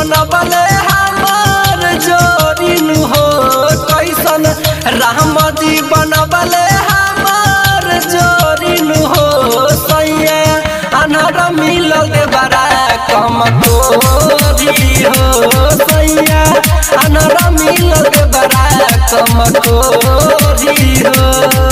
बनबले हमार जोड़ीन हो कैसन राम जी बनबले हमार जोड़ीन हो सैया अनहर मिलल देवरा कम कोरी हो सैया अनहर मिलल देवरा कम कोरी हो।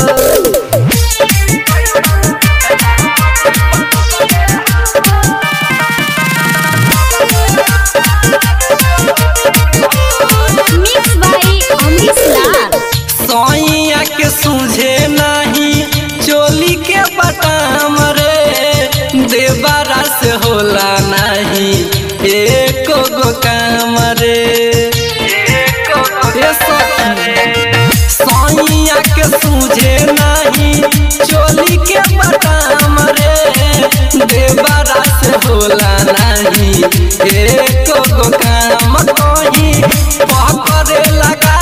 सोइया के सूझे नहीं चोली के बटाम रे देवरा से होला नहीं एको गो काम रे सोइया के सूझे नहीं चोली के बटाम रे देवरा से होला नहीं एको गो काम कहीं पकड़े लगा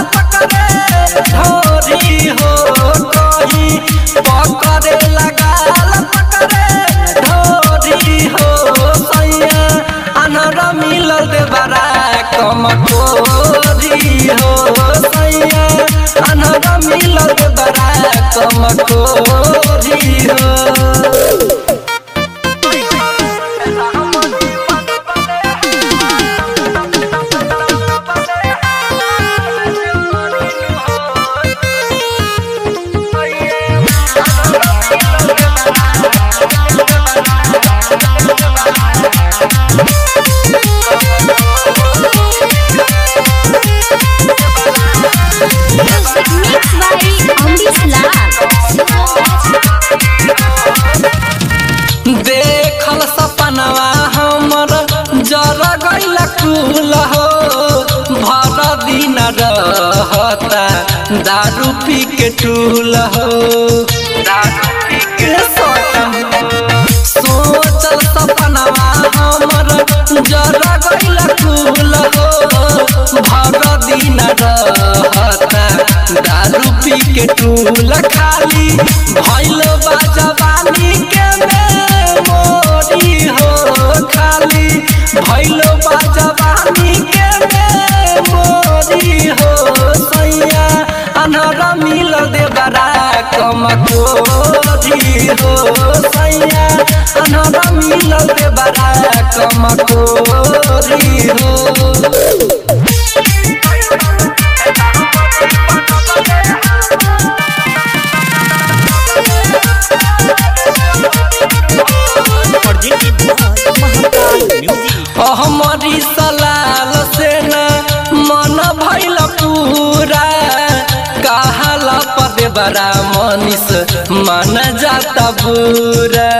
ढोरी हो कहीं पकड़े लगा पकड़े ढोरी हो सैया अनहर मिलल देवरा कम कोरी हो सैया अनहर मिलल देवरा कम कोरी हो। देखल सपनवा हमर जर गइल कुल हो भर दिन रहता दारू पी के टूल हो सोचल सपनवा हमर जर गइल कुल हो भर दिन रहता दारू पी के टूल खाली भइल बा जवानी के मोरी हो खाली भइल बा जवानी के मोरी हो सैया अनहर मिलल देवरा कम कोरी हो सैया अनहर मिलल देवरा कम कोरी हो। हमारी सलाल से न मन भइल पूरा कहला पदे बड़ा मनीष मन जाता बुरा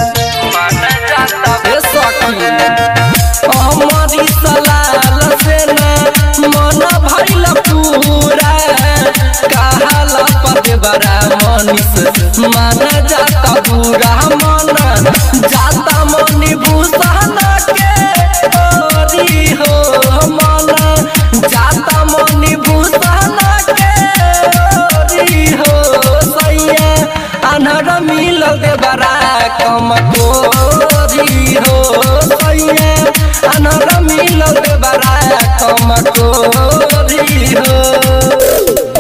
हमारी सलाल से न मन भइल पूरा कहला पदे बड़ा मनीष मन जाता बुरा मन जाता मनी भूषण हो मन जाता मनी भूषण के हो सैया अनहर मिलल देवरा कम कोरी हो सैया अनहर मिलल देवरा कम कोरी।